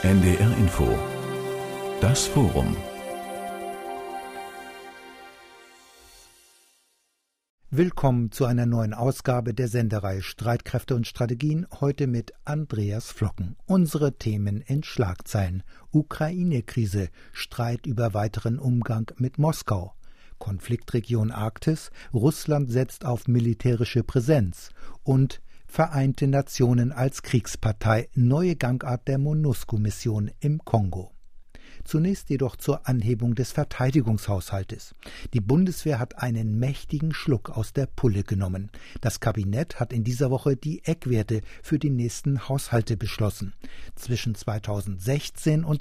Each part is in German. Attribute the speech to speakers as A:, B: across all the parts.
A: NDR Info. Das Forum.
B: Willkommen zu einer neuen Ausgabe der Sendereihe Streitkräfte und Strategien, heute mit Andreas Flocken. Unsere Themen in Schlagzeilen: Ukraine-Krise, Streit über weiteren Umgang mit Moskau, Konfliktregion Arktis, Russland setzt auf militärische Präsenz und Vereinte Nationen als Kriegspartei, neue Gangart der MONUSCO-Mission im Kongo. Zunächst jedoch zur Anhebung des Verteidigungshaushaltes. Die Bundeswehr hat einen mächtigen Schluck aus der Pulle genommen. Das Kabinett hat in dieser Woche die Eckwerte für die nächsten Haushalte beschlossen. Zwischen 2016 und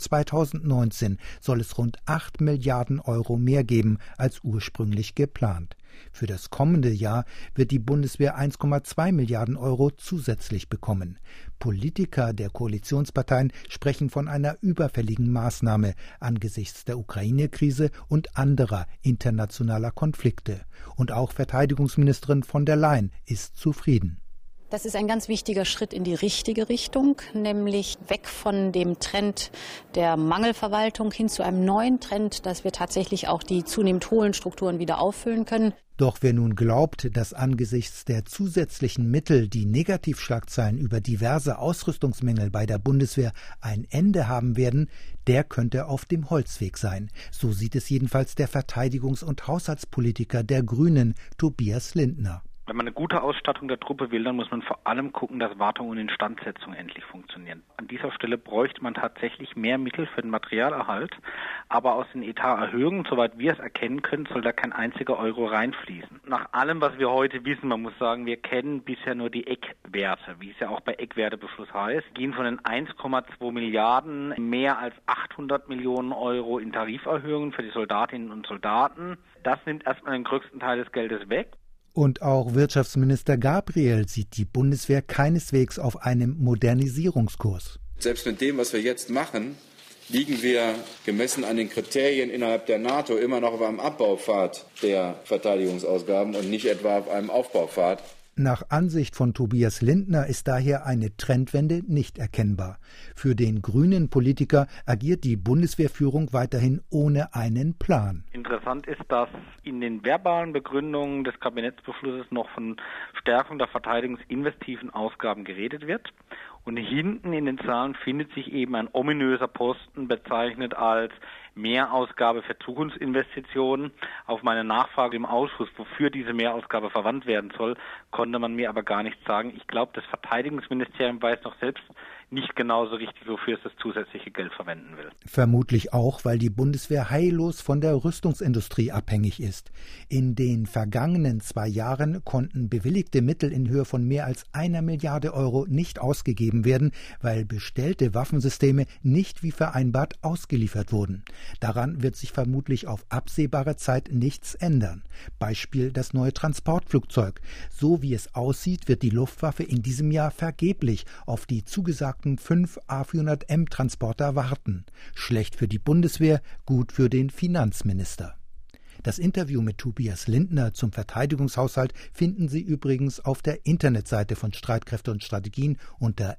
B: 2019 soll es rund 8 Milliarden Euro mehr geben als ursprünglich geplant. Für das kommende Jahr wird die Bundeswehr 1,2 Milliarden Euro zusätzlich bekommen. Politiker der Koalitionsparteien sprechen von einer überfälligen Maßnahme angesichts der Ukraine-Krise und anderer internationaler Konflikte. Und auch Verteidigungsministerin von der Leyen ist zufrieden.
C: Das ist ein ganz wichtiger Schritt in die richtige Richtung, nämlich weg von dem Trend der Mangelverwaltung hin zu einem neuen Trend, dass wir tatsächlich auch die zunehmend hohlen Strukturen wieder auffüllen können.
B: Doch wer nun glaubt, dass angesichts der zusätzlichen Mittel die Negativschlagzeilen über diverse Ausrüstungsmängel bei der Bundeswehr ein Ende haben werden, der könnte auf dem Holzweg sein. So sieht es jedenfalls der Verteidigungs- und Haushaltspolitiker der Grünen, Tobias Lindner.
D: Wenn man eine gute Ausstattung der Truppe will, dann muss man vor allem gucken, dass Wartung und Instandsetzung endlich funktionieren. An dieser Stelle bräuchte man tatsächlich mehr Mittel für den Materialerhalt, aber aus den Etaterhöhungen, soweit wir es erkennen können, soll da kein einziger Euro reinfließen. Nach allem, was wir heute wissen, man muss sagen, wir kennen bisher nur die Eckwerte, wie es ja auch bei Eckwertebeschluss heißt, gehen von den 1,2 Milliarden mehr als 800 Millionen Euro in Tariferhöhungen für die Soldatinnen und Soldaten. Das nimmt erstmal den größten Teil des Geldes weg.
B: Und auch Wirtschaftsminister Gabriel sieht die Bundeswehr keineswegs auf einem Modernisierungskurs.
E: Selbst mit dem, was wir jetzt machen, liegen wir gemessen an den Kriterien innerhalb der NATO immer noch auf einem Abbaupfad der Verteidigungsausgaben und nicht etwa auf einem Aufbaupfad.
B: Nach Ansicht von Tobias Lindner ist daher eine Trendwende nicht erkennbar. Für den grünen Politiker agiert die Bundeswehrführung weiterhin ohne einen Plan.
D: Interessant ist, dass in den verbalen Begründungen des Kabinettsbeschlusses noch von Stärkung der verteidigungsinvestiven Ausgaben geredet wird. Und hinten in den Zahlen findet sich eben ein ominöser Posten, bezeichnet als Mehrausgabe für Zukunftsinvestitionen. Auf meine Nachfrage im Ausschuss, wofür diese Mehrausgabe verwandt werden soll, konnte man mir aber gar nichts sagen. Ich glaube, das Verteidigungsministerium weiß noch selbst nicht genauso richtig, wofür es das zusätzliche Geld verwenden will.
B: Vermutlich auch, weil die Bundeswehr heillos von der Rüstungsindustrie abhängig ist. In den vergangenen 2 Jahren konnten bewilligte Mittel in Höhe von mehr als 1 Milliarde Euro nicht ausgegeben werden, weil bestellte Waffensysteme nicht wie vereinbart ausgeliefert wurden. Daran wird sich vermutlich auf absehbare Zeit nichts ändern. Beispiel das neue Transportflugzeug. So wie es aussieht, wird die Luftwaffe in diesem Jahr vergeblich auf die zugesagten 5 A400M-Transporter warten. Schlecht für die Bundeswehr, gut für den Finanzminister. Das Interview mit Tobias Lindner zum Verteidigungshaushalt finden Sie übrigens auf der Internetseite von Streitkräfte und Strategien unter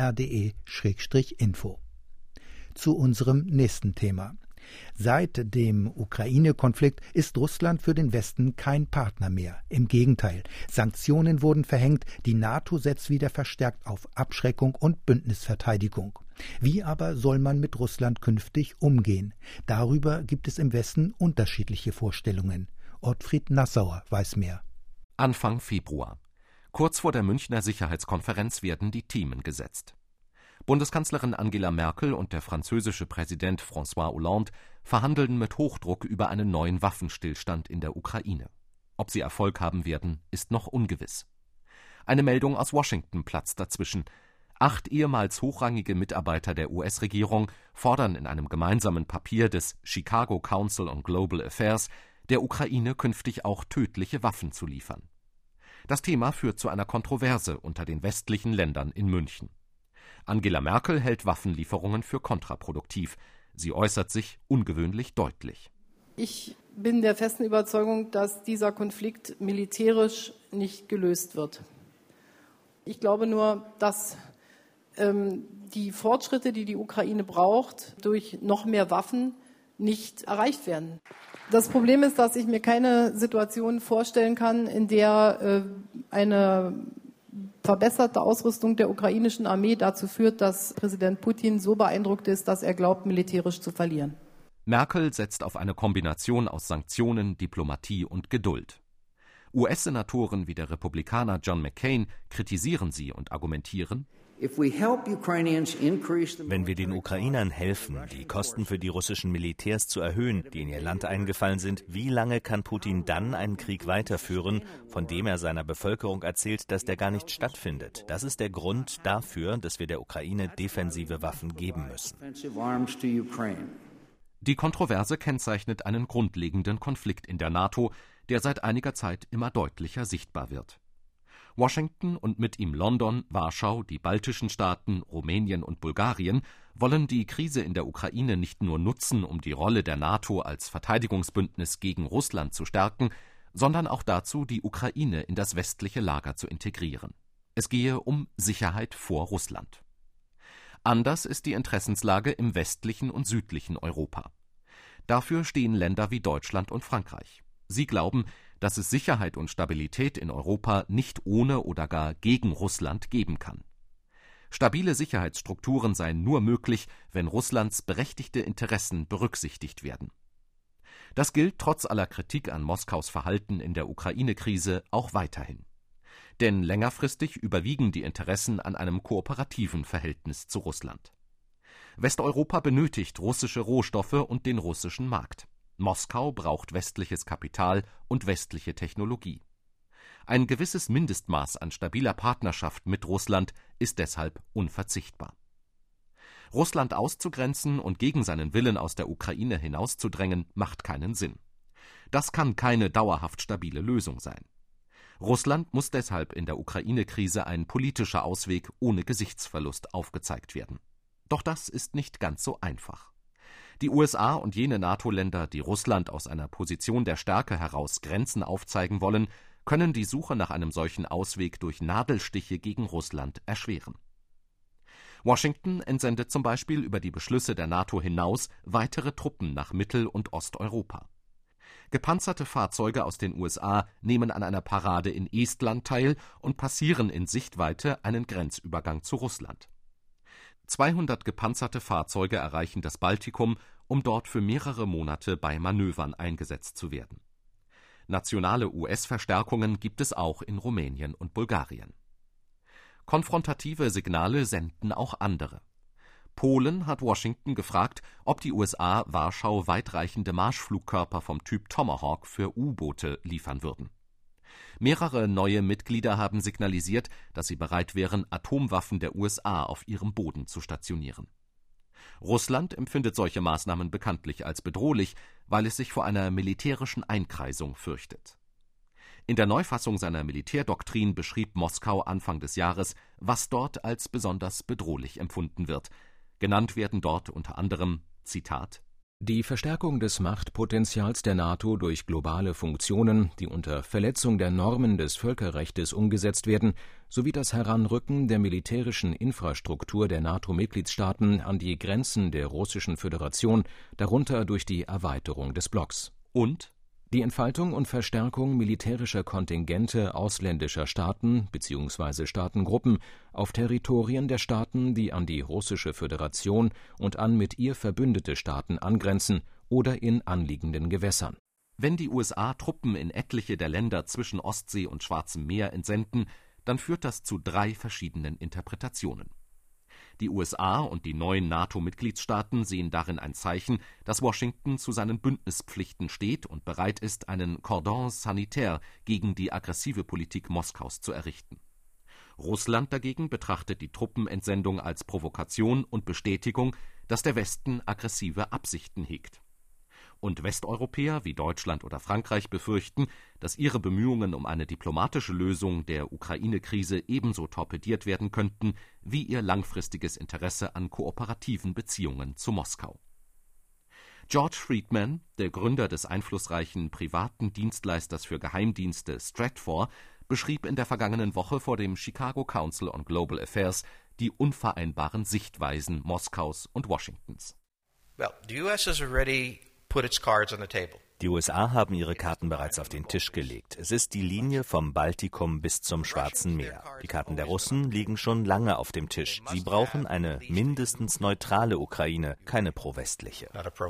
B: ndr.de/info. Zu unserem nächsten Thema. Seit dem Ukraine-Konflikt ist Russland für den Westen kein Partner mehr. Im Gegenteil, Sanktionen wurden verhängt, die NATO setzt wieder verstärkt auf Abschreckung und Bündnisverteidigung. Wie aber soll man mit Russland künftig umgehen? Darüber gibt es im Westen unterschiedliche Vorstellungen. Ottfried Nassauer weiß mehr.
F: Anfang Februar. Kurz vor der Münchner Sicherheitskonferenz werden die Themen gesetzt. Bundeskanzlerin Angela Merkel und der französische Präsident François Hollande verhandeln mit Hochdruck über einen neuen Waffenstillstand in der Ukraine. Ob sie Erfolg haben werden, ist noch ungewiss. Eine Meldung aus Washington platzt dazwischen. 8 ehemals hochrangige Mitarbeiter der US-Regierung fordern in einem gemeinsamen Papier des Chicago Council on Global Affairs, der Ukraine künftig auch tödliche Waffen zu liefern. Das Thema führt zu einer Kontroverse unter den westlichen Ländern in München. Angela Merkel hält Waffenlieferungen für kontraproduktiv. Sie äußert sich ungewöhnlich deutlich.
G: Ich bin der festen Überzeugung, dass dieser Konflikt militärisch nicht gelöst wird. Ich glaube nur, dass die Fortschritte, die die Ukraine braucht, durch noch mehr Waffen nicht erreicht werden. Das Problem ist, dass ich mir keine Situation vorstellen kann, in der eine verbesserte Ausrüstung der ukrainischen Armee dazu führt, dass Präsident Putin so beeindruckt ist, dass er glaubt, militärisch zu verlieren.
F: Merkel setzt auf eine Kombination aus Sanktionen, Diplomatie und Geduld. US-Senatoren wie der Republikaner John McCain kritisieren sie und argumentieren:
H: Wenn wir den Ukrainern helfen, die Kosten für die russischen Militärs zu erhöhen, die in ihr Land eingefallen sind, wie lange kann Putin dann einen Krieg weiterführen, von dem er seiner Bevölkerung erzählt, dass der gar nicht stattfindet? Das ist der Grund dafür, dass wir der Ukraine defensive Waffen geben müssen.
F: Die Kontroverse kennzeichnet einen grundlegenden Konflikt in der NATO, der seit einiger Zeit immer deutlicher sichtbar wird. Washington und mit ihm London, Warschau, die baltischen Staaten, Rumänien und Bulgarien wollen die Krise in der Ukraine nicht nur nutzen, um die Rolle der NATO als Verteidigungsbündnis gegen Russland zu stärken, sondern auch dazu, die Ukraine in das westliche Lager zu integrieren. Es gehe um Sicherheit vor Russland. Anders ist die Interessenslage im westlichen und südlichen Europa. Dafür stehen Länder wie Deutschland und Frankreich. Sie glauben, dass es Sicherheit und Stabilität in Europa nicht ohne oder gar gegen Russland geben kann. Stabile Sicherheitsstrukturen seien nur möglich, wenn Russlands berechtigte Interessen berücksichtigt werden. Das gilt trotz aller Kritik an Moskaus Verhalten in der Ukraine-Krise auch weiterhin. Denn längerfristig überwiegen die Interessen an einem kooperativen Verhältnis zu Russland. Westeuropa benötigt russische Rohstoffe und den russischen Markt. Moskau braucht westliches Kapital und westliche Technologie. Ein gewisses Mindestmaß an stabiler Partnerschaft mit Russland ist deshalb unverzichtbar. Russland auszugrenzen und gegen seinen Willen aus der Ukraine hinauszudrängen, macht keinen Sinn. Das kann keine dauerhaft stabile Lösung sein. Russland muss deshalb in der Ukraine-Krise ein politischer Ausweg ohne Gesichtsverlust aufgezeigt werden. Doch das ist nicht ganz so einfach. Die USA und jene NATO-Länder, die Russland aus einer Position der Stärke heraus Grenzen aufzeigen wollen, können die Suche nach einem solchen Ausweg durch Nadelstiche gegen Russland erschweren. Washington entsendet zum Beispiel über die Beschlüsse der NATO hinaus weitere Truppen nach Mittel- und Osteuropa. Gepanzerte Fahrzeuge aus den USA nehmen an einer Parade in Estland teil und passieren in Sichtweite einen Grenzübergang zu Russland. 200 gepanzerte Fahrzeuge erreichen das Baltikum, um dort für mehrere Monate bei Manövern eingesetzt zu werden. Nationale US-Verstärkungen gibt es auch in Rumänien und Bulgarien. Konfrontative Signale senden auch andere. Polen hat Washington gefragt, ob die USA Warschau weitreichende Marschflugkörper vom Typ Tomahawk für U-Boote liefern würden. Mehrere neue Mitglieder haben signalisiert, dass sie bereit wären, Atomwaffen der USA auf ihrem Boden zu stationieren. Russland empfindet solche Maßnahmen bekanntlich als bedrohlich, weil es sich vor einer militärischen Einkreisung fürchtet. In der Neufassung seiner Militärdoktrin beschrieb Moskau Anfang des Jahres, was dort als besonders bedrohlich empfunden wird. Genannt werden dort unter anderem, Zitat,
I: die Verstärkung des Machtpotenzials der NATO durch globale Funktionen, die unter Verletzung der Normen des Völkerrechts umgesetzt werden, sowie das Heranrücken der militärischen Infrastruktur der NATO-Mitgliedstaaten an die Grenzen der Russischen Föderation, darunter durch die Erweiterung des Blocks.
F: Und
I: die Entfaltung und Verstärkung militärischer Kontingente ausländischer Staaten bzw. Staatengruppen auf Territorien der Staaten, die an die Russische Föderation und an mit ihr verbündete Staaten angrenzen oder in anliegenden Gewässern.
F: Wenn die USA Truppen in etliche der Länder zwischen Ostsee und Schwarzem Meer entsenden, dann führt das zu 3 verschiedenen Interpretationen. Die USA und die neuen NATO-Mitgliedstaaten sehen darin ein Zeichen, dass Washington zu seinen Bündnispflichten steht und bereit ist, einen Cordon sanitaire gegen die aggressive Politik Moskaus zu errichten. Russland dagegen betrachtet die Truppenentsendung als Provokation und Bestätigung, dass der Westen aggressive Absichten hegt. Und Westeuropäer wie Deutschland oder Frankreich befürchten, dass ihre Bemühungen um eine diplomatische Lösung der Ukraine-Krise ebenso torpediert werden könnten wie ihr langfristiges Interesse an kooperativen Beziehungen zu Moskau. George Friedman, der Gründer des einflussreichen privaten Dienstleisters für Geheimdienste Stratfor, beschrieb in der vergangenen Woche vor dem Chicago Council on Global Affairs die unvereinbaren Sichtweisen Moskaus und Washingtons.
H: Die USA haben ihre Karten bereits auf den Tisch gelegt. Es ist die Linie vom Baltikum bis zum Schwarzen Meer. Die Karten der Russen liegen schon lange auf dem Tisch. Sie brauchen eine mindestens neutrale Ukraine, keine pro-westliche.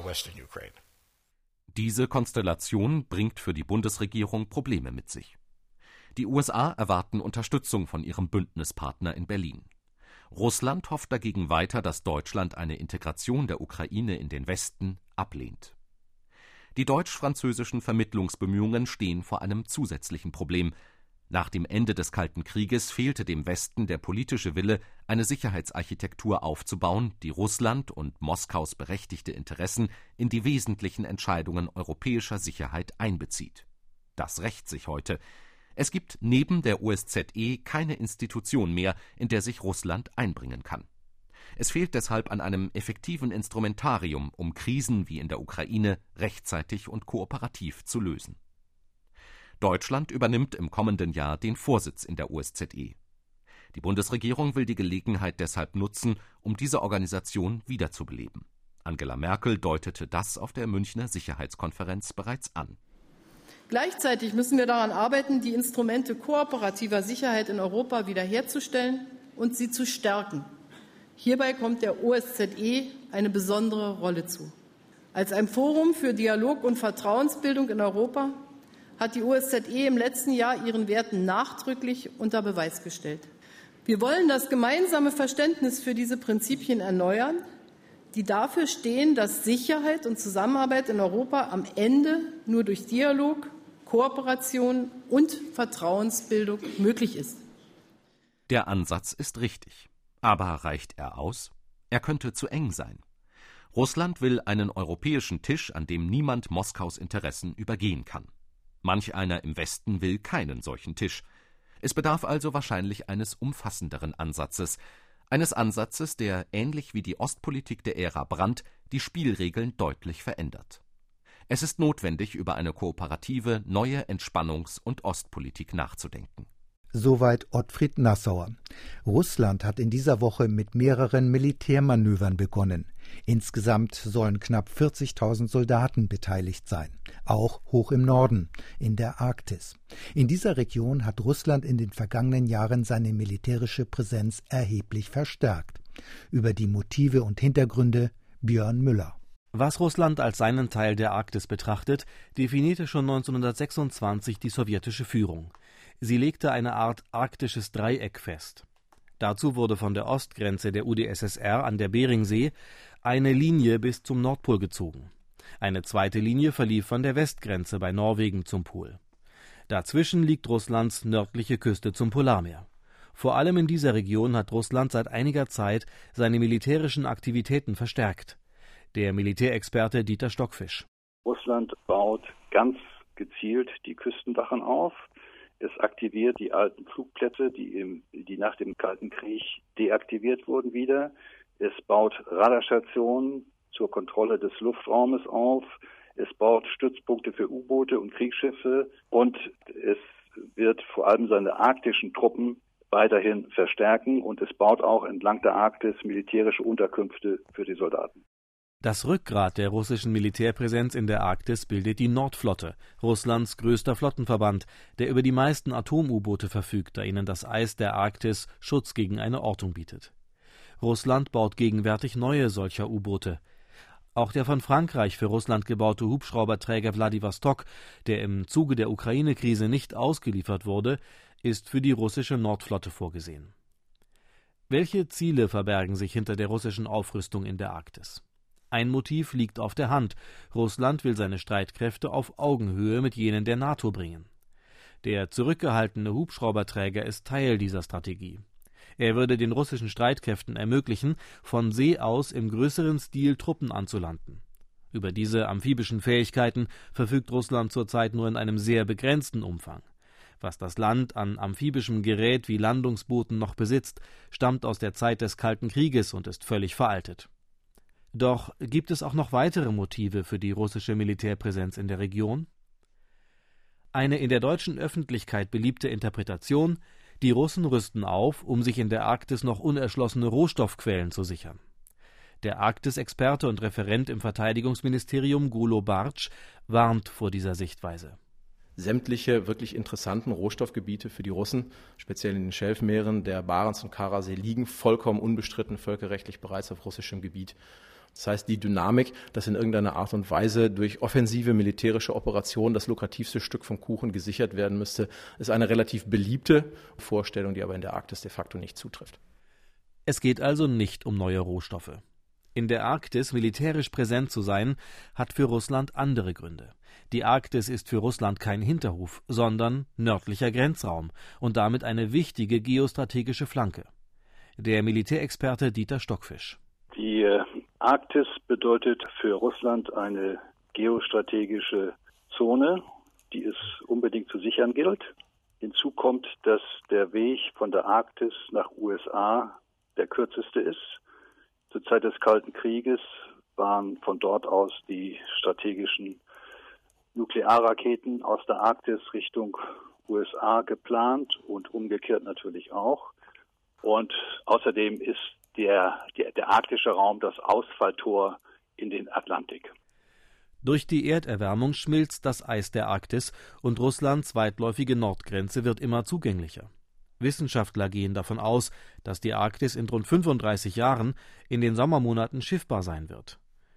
F: Diese Konstellation bringt für die Bundesregierung Probleme mit sich. Die USA erwarten Unterstützung von ihrem Bündnispartner in Berlin. Russland hofft dagegen weiter, dass Deutschland eine Integration der Ukraine in den Westen ablehnt. Die deutsch-französischen Vermittlungsbemühungen stehen vor einem zusätzlichen Problem. Nach dem Ende des Kalten Krieges fehlte dem Westen der politische Wille, eine Sicherheitsarchitektur aufzubauen, die Russland und Moskaus berechtigte Interessen in die wesentlichen Entscheidungen europäischer Sicherheit einbezieht. Das rächt sich heute. Es gibt neben der OSZE keine Institution mehr, in der sich Russland einbringen kann. Es fehlt deshalb an einem effektiven Instrumentarium, um Krisen wie in der Ukraine rechtzeitig und kooperativ zu lösen. Deutschland übernimmt im kommenden Jahr den Vorsitz in der OSZE. Die Bundesregierung will die Gelegenheit deshalb nutzen, um diese Organisation wiederzubeleben. Angela Merkel deutete das auf der Münchner Sicherheitskonferenz bereits an.
G: Gleichzeitig müssen wir daran arbeiten, die Instrumente kooperativer Sicherheit in Europa wiederherzustellen und sie zu stärken. Hierbei kommt der OSZE eine besondere Rolle zu. Als ein Forum für Dialog und Vertrauensbildung in Europa hat die OSZE im letzten Jahr ihren Werten nachdrücklich unter Beweis gestellt. Wir wollen das gemeinsame Verständnis für diese Prinzipien erneuern, die dafür stehen, dass Sicherheit und Zusammenarbeit in Europa am Ende nur durch Dialog, Kooperation und Vertrauensbildung möglich ist.
F: Der Ansatz ist richtig. Aber reicht er aus? Er könnte zu eng sein. Russland will einen europäischen Tisch, an dem niemand Moskaus Interessen übergehen kann. Manch einer im Westen will keinen solchen Tisch. Es bedarf also wahrscheinlich eines umfassenderen Ansatzes. Eines Ansatzes, der, ähnlich wie die Ostpolitik der Ära Brandt, die Spielregeln deutlich verändert. Es ist notwendig, über eine kooperative, neue Entspannungs- und Ostpolitik nachzudenken.
B: Soweit Ottfried Nassauer. Russland hat in dieser Woche mit mehreren Militärmanövern begonnen. Insgesamt sollen knapp 40.000 Soldaten beteiligt sein, auch hoch im Norden, in der Arktis. In dieser Region hat Russland in den vergangenen Jahren seine militärische Präsenz erheblich verstärkt. Über die Motive und Hintergründe Björn Müller.
J: Was Russland als seinen Teil der Arktis betrachtet, definierte schon 1926 die sowjetische Führung. Sie legte eine Art arktisches Dreieck fest. Dazu wurde von der Ostgrenze der UdSSR an der Beringsee eine Linie bis zum Nordpol gezogen. Eine zweite Linie verlief von der Westgrenze bei Norwegen zum Pol. Dazwischen liegt Russlands nördliche Küste zum Polarmeer. Vor allem in dieser Region hat Russland seit einiger Zeit seine militärischen Aktivitäten verstärkt. Der Militärexperte Dieter Stockfisch.
K: Russland baut ganz gezielt die Küstenwachen auf. Es aktiviert die alten Flugplätze, die nach dem Kalten Krieg deaktiviert wurden wieder. Es baut Radarstationen zur Kontrolle des Luftraumes auf. Es baut Stützpunkte für U-Boote und Kriegsschiffe. Und es wird vor allem seine arktischen Truppen weiterhin verstärken. Und es baut auch entlang der Arktis militärische Unterkünfte für die Soldaten.
J: Das Rückgrat der russischen Militärpräsenz in der Arktis bildet die Nordflotte, Russlands größter Flottenverband, der über die meisten Atom-U-Boote verfügt, da ihnen das Eis der Arktis Schutz gegen eine Ortung bietet. Russland baut gegenwärtig neue solcher U-Boote. Auch der von Frankreich für Russland gebaute Hubschrauberträger Wladiwostok, der im Zuge der Ukraine-Krise nicht ausgeliefert wurde, ist für die russische Nordflotte vorgesehen. Welche Ziele verbergen sich hinter der russischen Aufrüstung in der Arktis? Ein Motiv liegt auf der Hand. Russland will seine Streitkräfte auf Augenhöhe mit jenen der NATO bringen. Der zurückgehaltene Hubschrauberträger ist Teil dieser Strategie. Er würde den russischen Streitkräften ermöglichen, von See aus im größeren Stil Truppen anzulanden. Über diese amphibischen Fähigkeiten verfügt Russland zurzeit nur in einem sehr begrenzten Umfang. Was das Land an amphibischem Gerät wie Landungsbooten noch besitzt, stammt aus der Zeit des Kalten Krieges und ist völlig veraltet. Doch gibt es auch noch weitere Motive für die russische Militärpräsenz in der Region? Eine in der deutschen Öffentlichkeit beliebte Interpretation: Die Russen rüsten auf, um sich in der Arktis noch unerschlossene Rohstoffquellen zu sichern. Der Arktis-Experte und Referent im Verteidigungsministerium Gulo Bartsch warnt vor dieser Sichtweise.
L: Sämtliche wirklich interessanten Rohstoffgebiete für die Russen, speziell in den Schelfmeeren der Barents- und Karasee, liegen vollkommen unbestritten völkerrechtlich bereits auf russischem Gebiet. Das heißt, die Dynamik, dass in irgendeiner Art und Weise durch offensive militärische Operationen das lukrativste Stück vom Kuchen gesichert werden müsste, ist eine relativ beliebte Vorstellung, die aber in der Arktis de facto nicht zutrifft.
J: Es geht also nicht um neue Rohstoffe. In der Arktis militärisch präsent zu sein, hat für Russland andere Gründe. Die Arktis ist für Russland kein Hinterhof, sondern nördlicher Grenzraum und damit eine wichtige geostrategische Flanke. Der Militärexperte Dieter Stockfisch.
K: Die Arktis bedeutet für Russland eine geostrategische Zone, die es unbedingt zu sichern gilt. Hinzu kommt, dass der Weg von der Arktis nach USA der kürzeste ist. Zur Zeit des Kalten Krieges waren von dort aus die strategischen Nuklearraketen aus der Arktis Richtung USA geplant und umgekehrt natürlich auch. Und außerdem ist der arktische Raum das Ausfalltor in den Atlantik.
J: Durch die Erderwärmung schmilzt das Eis der Arktis und Russlands weitläufige Nordgrenze wird immer zugänglicher. Wissenschaftler gehen davon aus, dass die Arktis in rund 35 Jahren in den Sommermonaten schiffbar sein wird.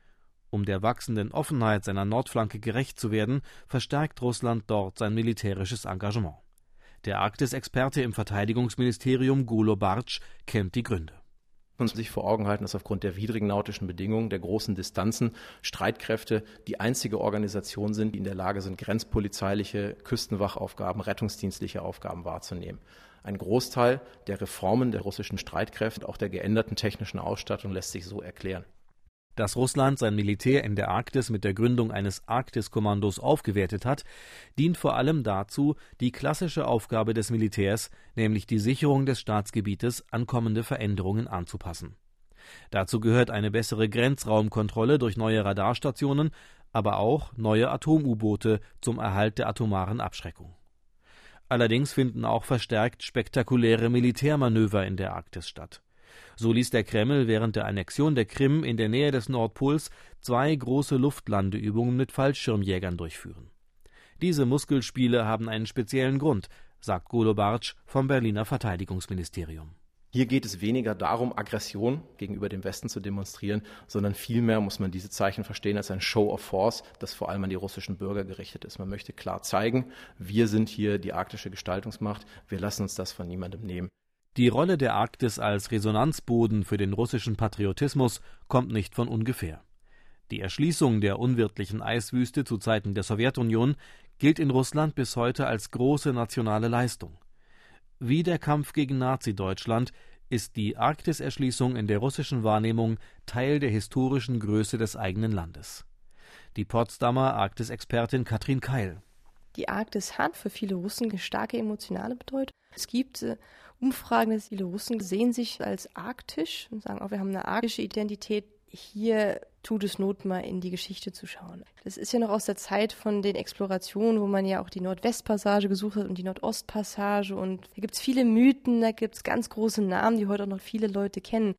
J: Um der wachsenden Offenheit seiner Nordflanke gerecht zu werden, verstärkt Russland dort sein militärisches Engagement. Der Arktis-Experte im Verteidigungsministerium Gulo Bartsch kennt die Gründe.
L: Man muss sich vor Augen halten, dass aufgrund der widrigen nautischen Bedingungen, der großen Distanzen, Streitkräfte die einzige Organisation sind, die in der Lage sind, grenzpolizeiliche, Küstenwachaufgaben, rettungsdienstliche Aufgaben wahrzunehmen. Ein Großteil der Reformen der russischen Streitkräfte, auch der geänderten technischen Ausstattung, lässt sich so erklären.
J: Dass Russland sein Militär in der Arktis mit der Gründung eines Arktiskommandos aufgewertet hat, dient vor allem dazu, die klassische Aufgabe des Militärs, nämlich die Sicherung des Staatsgebietes, an kommende Veränderungen anzupassen. Dazu gehört eine bessere Grenzraumkontrolle durch neue Radarstationen, aber auch neue Atom-U-Boote zum Erhalt der atomaren Abschreckung. Allerdings finden auch verstärkt spektakuläre Militärmanöver in der Arktis statt. So ließ der Kreml während der Annexion der Krim in der Nähe des Nordpols 2 große Luftlandeübungen mit Fallschirmjägern durchführen. Diese Muskelspiele haben einen speziellen Grund, sagt Gulo Bartsch vom Berliner Verteidigungsministerium.
L: Hier geht es weniger darum, Aggression gegenüber dem Westen zu demonstrieren, sondern vielmehr muss man diese Zeichen verstehen als ein Show of Force, das vor allem an die russischen Bürger gerichtet ist. Man möchte klar zeigen, wir sind hier die arktische Gestaltungsmacht, wir lassen uns das von niemandem nehmen.
J: Die Rolle der Arktis als Resonanzboden für den russischen Patriotismus kommt nicht von ungefähr. Die Erschließung der unwirtlichen Eiswüste zu Zeiten der Sowjetunion gilt in Russland bis heute als große nationale Leistung. Wie der Kampf gegen Nazi-Deutschland ist die Arktiserschließung in der russischen Wahrnehmung Teil der historischen Größe des eigenen Landes. Die Potsdamer Arktis-Expertin Katrin Keil.
M: Die Arktis hat für viele Russen eine starke emotionale Bedeutung. Es gibt Umfragen, dass viele Russen sehen sich als arktisch und sagen auch, wir haben eine arktische Identität. Hier tut es Not, mal in die Geschichte zu schauen. Das ist ja noch aus der Zeit von den Explorationen, wo man ja auch die Nordwestpassage gesucht hat und die Nordostpassage. Und da gibt es viele Mythen, da gibt es ganz große Namen, die heute auch noch viele Leute kennen.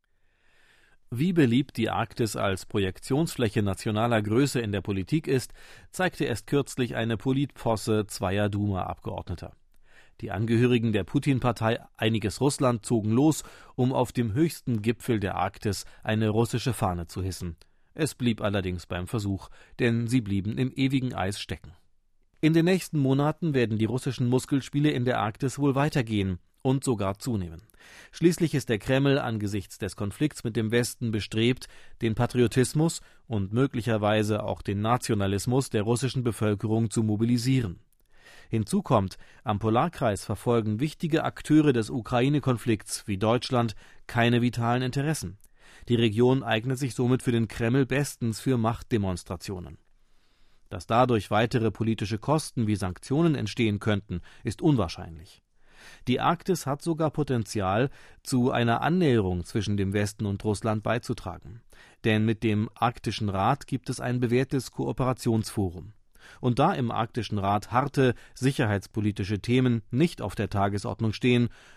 J: Wie beliebt die Arktis als Projektionsfläche nationaler Größe in der Politik ist, zeigte erst kürzlich eine Politposse zweier Duma-Abgeordneter. Die Angehörigen der Putin-Partei Einiges Russland zogen los, um auf dem höchsten Gipfel der Arktis eine russische Fahne zu hissen. Es blieb allerdings beim Versuch, denn sie blieben im ewigen Eis stecken. In den nächsten Monaten werden die russischen Muskelspiele in der Arktis wohl weitergehen und sogar zunehmen. Schließlich ist der Kreml angesichts des Konflikts mit dem Westen bestrebt, den Patriotismus und möglicherweise auch den Nationalismus der russischen Bevölkerung zu mobilisieren. Hinzu kommt, am Polarkreis verfolgen wichtige Akteure des Ukraine-Konflikts wie Deutschland keine vitalen Interessen. Die Region eignet sich somit für den Kreml bestens für Machtdemonstrationen. Dass dadurch weitere politische Kosten wie Sanktionen entstehen könnten, ist unwahrscheinlich. Die Arktis hat sogar Potenzial, zu einer Annäherung zwischen dem Westen und Russland beizutragen. Denn mit dem Arktischen Rat gibt es ein bewährtes Kooperationsforum. Und da im Arktischen Rat harte sicherheitspolitische Themen nicht auf der Tagesordnung stehen,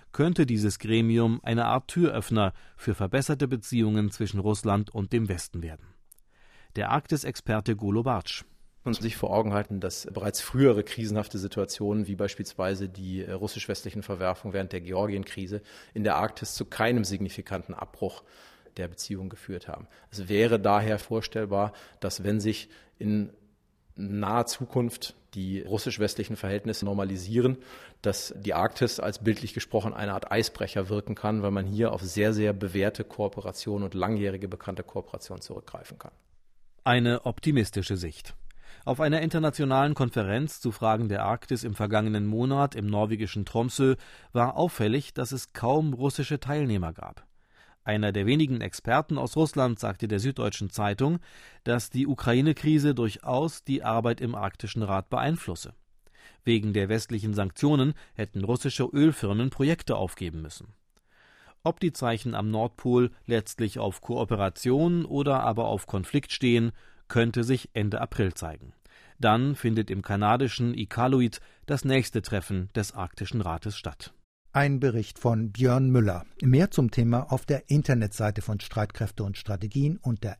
J: könnte dieses Gremium eine Art Türöffner für verbesserte Beziehungen zwischen Russland und dem Westen werden. Der Arktis-Experte Golo Bartsch.
L: Man muss sich vor Augen halten, dass bereits frühere krisenhafte Situationen, wie beispielsweise die russisch-westlichen Verwerfungen während der Georgienkrise, in der Arktis zu keinem signifikanten Abbruch der Beziehung geführt haben. Es wäre daher vorstellbar, dass wenn sich in naher Zukunft die russisch-westlichen Verhältnisse normalisieren, dass die Arktis als bildlich gesprochen eine Art Eisbrecher wirken kann, weil man hier auf sehr, sehr bewährte Kooperation und langjährige bekannte Kooperation zurückgreifen kann.
J: Eine optimistische Sicht. Auf einer internationalen Konferenz zu Fragen der Arktis im vergangenen Monat im norwegischen Tromsø war auffällig, dass es kaum russische Teilnehmer gab. Einer der wenigen Experten aus Russland sagte der Süddeutschen Zeitung, dass die Ukraine-Krise durchaus die Arbeit im Arktischen Rat beeinflusse. Wegen der westlichen Sanktionen hätten russische Ölfirmen Projekte aufgeben müssen. Ob die Zeichen am Nordpol letztlich auf Kooperation oder aber auf Konflikt stehen, könnte sich Ende April zeigen. Dann findet im kanadischen Iqaluit das nächste Treffen des Arktischen Rates statt.
B: Ein Bericht von Björn Müller. Mehr zum Thema auf der Internetseite von Streitkräfte und Strategien unter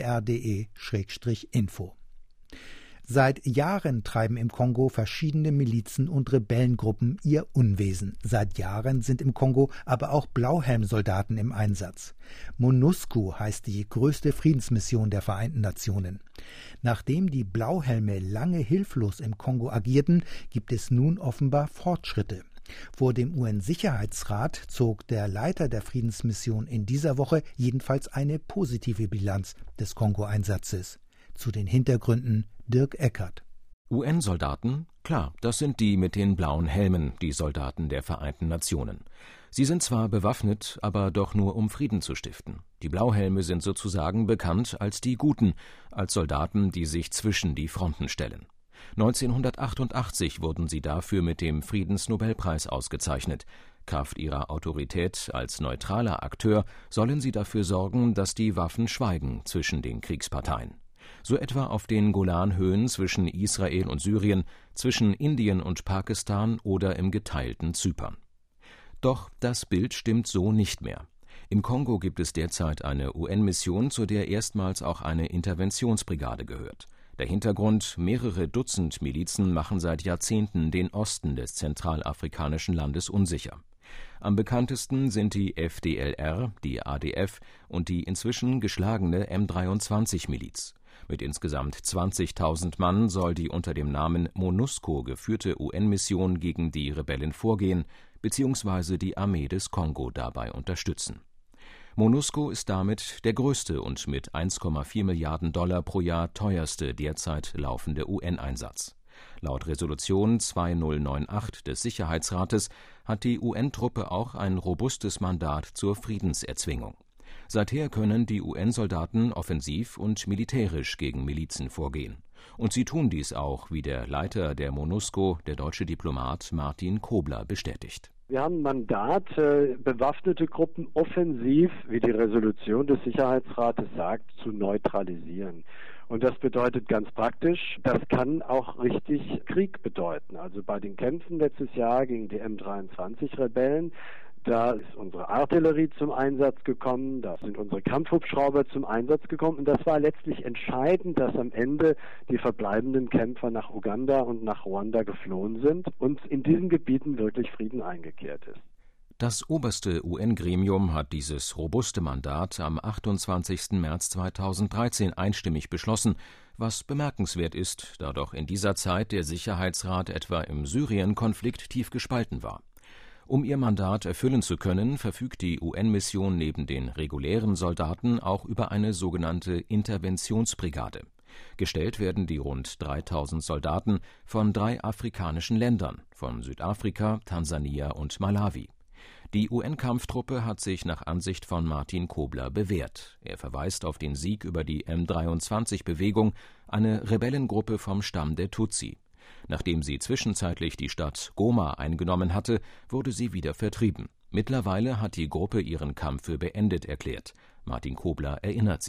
B: ndr.de/info. Seit Jahren treiben im Kongo verschiedene Milizen und Rebellengruppen ihr Unwesen. Seit Jahren sind im Kongo aber auch Blauhelmsoldaten im Einsatz. MONUSCO heißt die größte Friedensmission der Vereinten Nationen. Nachdem die Blauhelme lange hilflos im Kongo agierten, gibt es nun offenbar Fortschritte. Vor dem UN-Sicherheitsrat zog der Leiter der Friedensmission in dieser Woche jedenfalls eine positive Bilanz des Kongo-Einsatzes. Zu den Hintergründen Dirk Eckert.
I: UN-Soldaten? Klar, das sind die mit den blauen Helmen, die Soldaten der Vereinten Nationen. Sie sind zwar bewaffnet, aber doch nur um Frieden zu stiften. Die Blauhelme sind sozusagen bekannt als die Guten, als Soldaten, die sich zwischen die Fronten stellen. 1988 wurden sie dafür mit dem Friedensnobelpreis ausgezeichnet. Kraft ihrer Autorität als neutraler Akteur sollen sie dafür sorgen, dass die Waffen schweigen zwischen den Kriegsparteien. So etwa auf den Golanhöhen zwischen Israel und Syrien, zwischen Indien und Pakistan oder im geteilten Zypern. Doch das Bild stimmt so nicht mehr. Im Kongo gibt es derzeit eine UN-Mission, zu der erstmals auch eine Interventionsbrigade gehört. Der Hintergrund: mehrere Dutzend Milizen machen seit Jahrzehnten den Osten des zentralafrikanischen Landes unsicher. Am bekanntesten sind die FDLR, die ADF und die inzwischen geschlagene M23-Miliz. Mit insgesamt 20.000 Mann soll die unter dem Namen MONUSCO geführte UN-Mission gegen die Rebellen vorgehen bzw. die Armee des Kongo dabei unterstützen. MONUSCO ist damit der größte und mit 1,4 Milliarden $ pro Jahr teuerste derzeit laufende UN-Einsatz. Laut Resolution 2098 des Sicherheitsrates hat die UN-Truppe auch ein robustes Mandat zur Friedenserzwingung. Seither können die UN-Soldaten offensiv und militärisch gegen Milizen vorgehen. Und sie tun dies auch, wie der Leiter der MONUSCO, der deutsche Diplomat Martin Kobler, bestätigt.
N: Wir haben ein Mandat, bewaffnete Gruppen offensiv, wie die Resolution des Sicherheitsrates sagt, zu neutralisieren. Und das bedeutet ganz praktisch, das kann auch richtig Krieg bedeuten. Also bei den Kämpfen letztes Jahr gegen die M23-Rebellen, da ist unsere Artillerie zum Einsatz gekommen, da sind unsere Kampfhubschrauber zum Einsatz gekommen und das war letztlich entscheidend, dass am Ende die verbleibenden Kämpfer nach Uganda und nach Ruanda geflohen sind und in diesen Gebieten wirklich Frieden eingekehrt ist.
I: Das oberste UN-Gremium hat dieses robuste Mandat am 28. März 2013 einstimmig beschlossen, was bemerkenswert ist, da doch in dieser Zeit der Sicherheitsrat etwa im Syrien-Konflikt tief gespalten war. Um ihr Mandat erfüllen zu können, verfügt die UN-Mission neben den regulären Soldaten auch über eine sogenannte Interventionsbrigade. Gestellt werden die rund 3.000 Soldaten von 3 afrikanischen Ländern, von Südafrika, Tansania und Malawi. Die UN-Kampftruppe hat sich nach Ansicht von Martin Kobler bewährt. Er verweist auf den Sieg über die M23-Bewegung, eine Rebellengruppe vom Stamm der Tutsi. Nachdem sie zwischenzeitlich die Stadt Goma eingenommen hatte, wurde sie wieder vertrieben. Mittlerweile hat die Gruppe ihren Kampf für beendet erklärt. Martin Kobler erinnert sich.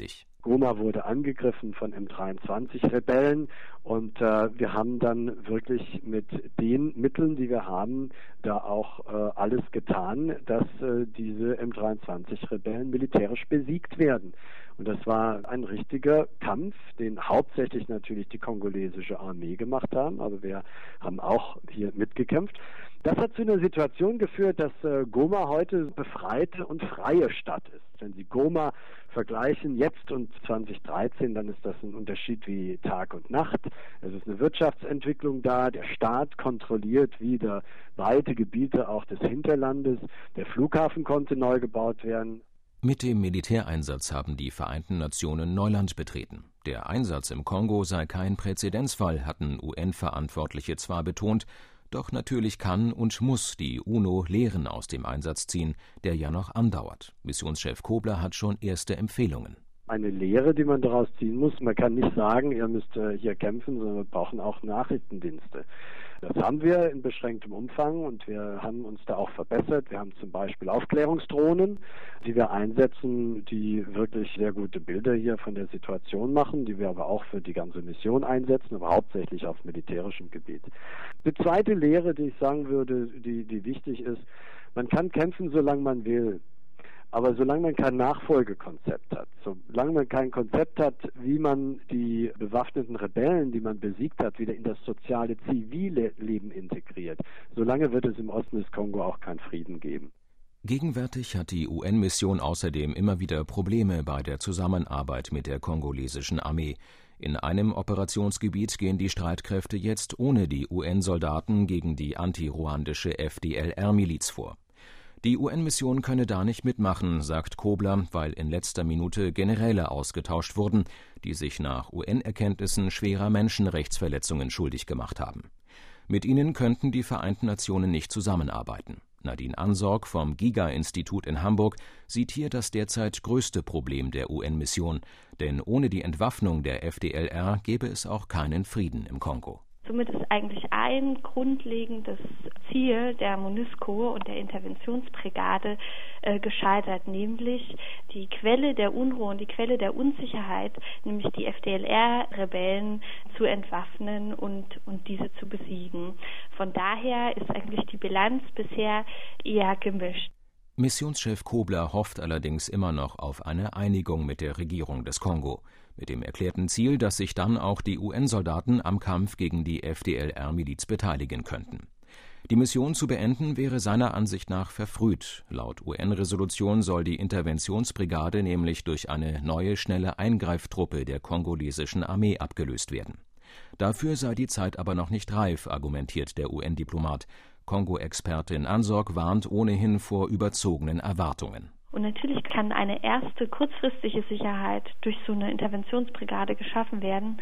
N: Goma wurde angegriffen von M23-Rebellen und wir haben dann wirklich mit den Mitteln, die wir haben, da auch alles getan, dass diese M23-Rebellen militärisch besiegt werden. Und das war ein richtiger Kampf, den hauptsächlich natürlich die kongolesische Armee gemacht haben, aber wir haben auch hier mitgekämpft. Das hat zu einer Situation geführt, dass Goma heute befreite und freie Stadt ist. Wenn Sie Goma vergleichen jetzt und 2013, dann ist das ein Unterschied wie Tag und Nacht. Es ist eine Wirtschaftsentwicklung da, der Staat kontrolliert wieder weite Gebiete auch des Hinterlandes, der Flughafen konnte neu gebaut werden.
I: Mit dem Militäreinsatz haben die Vereinten Nationen Neuland betreten. Der Einsatz im Kongo sei kein Präzedenzfall, hatten UN-Verantwortliche zwar betont, doch natürlich kann und muss die UNO Lehren aus dem Einsatz ziehen, der ja noch andauert. Missionschef Kobler hat schon erste Empfehlungen.
N: Eine Lehre, die man daraus ziehen muss. Man kann nicht sagen, ihr müsst hier kämpfen, sondern wir brauchen auch Nachrichtendienste. Das haben wir in beschränktem Umfang und wir haben uns da auch verbessert. Wir haben zum Beispiel Aufklärungsdrohnen, die wir einsetzen, die wirklich sehr gute Bilder hier von der Situation machen, die wir aber auch für die ganze Mission einsetzen, aber hauptsächlich auf militärischem Gebiet. Die zweite Lehre, die ich sagen würde, die wichtig ist, man kann kämpfen, solange man will. Aber solange man kein Nachfolgekonzept hat, solange man kein Konzept hat, wie man die bewaffneten Rebellen, die man besiegt hat, wieder in das soziale, zivile Leben integriert, solange wird es im Osten des Kongo auch keinen Frieden geben.
I: Gegenwärtig hat die UN-Mission außerdem immer wieder Probleme bei der Zusammenarbeit mit der kongolesischen Armee. In einem Operationsgebiet gehen die Streitkräfte jetzt ohne die UN-Soldaten gegen die anti-ruandische FDLR-Miliz vor. Die UN-Mission könne da nicht mitmachen, sagt Kobler, weil in letzter Minute Generäle ausgetauscht wurden, die sich nach UN-Erkenntnissen schwerer Menschenrechtsverletzungen schuldig gemacht haben. Mit ihnen könnten die Vereinten Nationen nicht zusammenarbeiten. Nadine Ansorg vom GIGA-Institut in Hamburg sieht hier das derzeit größte Problem der UN-Mission, denn ohne die Entwaffnung der FDLR gäbe es auch keinen Frieden im Kongo.
O: Somit ist eigentlich ein grundlegendes Ziel der MONUSCO und der Interventionsbrigade gescheitert, nämlich die Quelle der Unruhe und die Quelle der Unsicherheit, nämlich die FDLR-Rebellen zu entwaffnen und diese zu besiegen. Von daher ist eigentlich die Bilanz bisher eher gemischt.
I: Missionschef Kobler hofft allerdings immer noch auf eine Einigung mit der Regierung des Kongo, mit dem erklärten Ziel, dass sich dann auch die UN-Soldaten am Kampf gegen die FDLR-Miliz beteiligen könnten. Die Mission zu beenden wäre seiner Ansicht nach verfrüht. Laut UN-Resolution soll die Interventionsbrigade nämlich durch eine neue, schnelle Eingreiftruppe der kongolesischen Armee abgelöst werden. Dafür sei die Zeit aber noch nicht reif, argumentiert der UN-Diplomat. Kongo-Expertin Ansorg warnt ohnehin vor überzogenen Erwartungen.
O: Und natürlich kann eine erste kurzfristige Sicherheit durch so eine Interventionsbrigade geschaffen werden,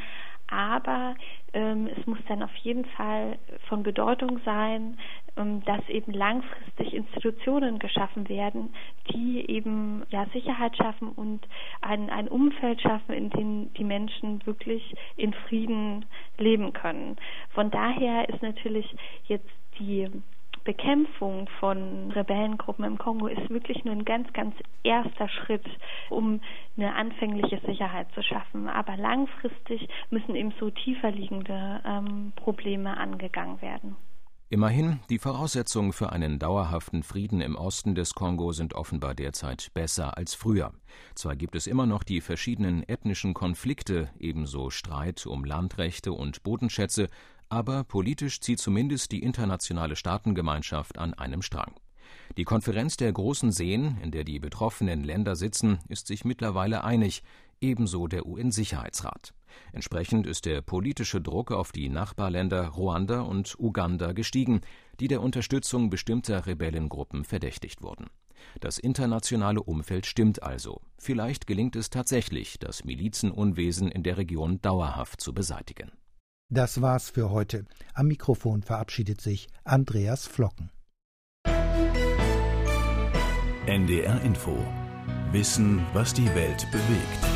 O: aber es muss dann auf jeden Fall von Bedeutung sein, dass eben langfristig Institutionen geschaffen werden, die eben Sicherheit schaffen und ein Umfeld schaffen, in dem die Menschen wirklich in Frieden leben können. Von daher ist natürlich jetzt die Bekämpfung von Rebellengruppen im Kongo ist wirklich nur ein ganz, ganz erster Schritt, um eine anfängliche Sicherheit zu schaffen. Aber langfristig müssen eben so tiefer liegende Probleme angegangen werden.
I: Immerhin, die Voraussetzungen für einen dauerhaften Frieden im Osten des Kongo sind offenbar derzeit besser als früher. Zwar gibt es immer noch die verschiedenen ethnischen Konflikte, ebenso Streit um Landrechte und Bodenschätze, aber politisch zieht zumindest die internationale Staatengemeinschaft an einem Strang. Die Konferenz der großen Seen, in der die betroffenen Länder sitzen, ist sich mittlerweile einig, ebenso der UN-Sicherheitsrat. Entsprechend ist der politische Druck auf die Nachbarländer Ruanda und Uganda gestiegen, die der Unterstützung bestimmter Rebellengruppen verdächtigt wurden. Das internationale Umfeld stimmt also. Vielleicht gelingt es tatsächlich, das Milizenunwesen in der Region dauerhaft zu beseitigen.
B: Das war's für heute. Am Mikrofon verabschiedet sich Andreas Flocken.
A: NDR Info. Wissen, was die Welt bewegt.